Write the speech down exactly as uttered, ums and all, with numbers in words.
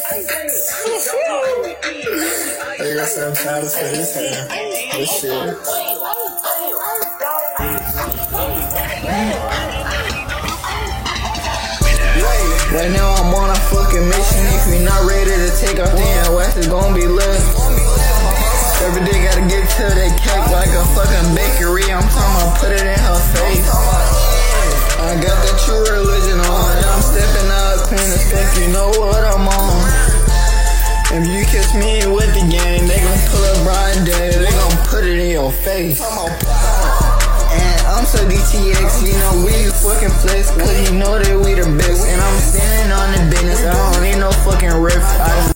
They got some trying to say this hair. This shit. Right now I'm on a fucking mission. If you're not ready to take off, then West is gonna be lit. Every day gotta get to that cake like a fucking bakery. I'm talking about put it in her face. I got that true religion on, and I'm stepping up in the stick. You know what I'm on. If you catch me with the gang, they gon' pull up Brian Day. They gon' put it in your face. And I'm so D T X, you know we fucking flex, cause you know that we the best. And I'm standing on the business, I don't need no fucking riff. I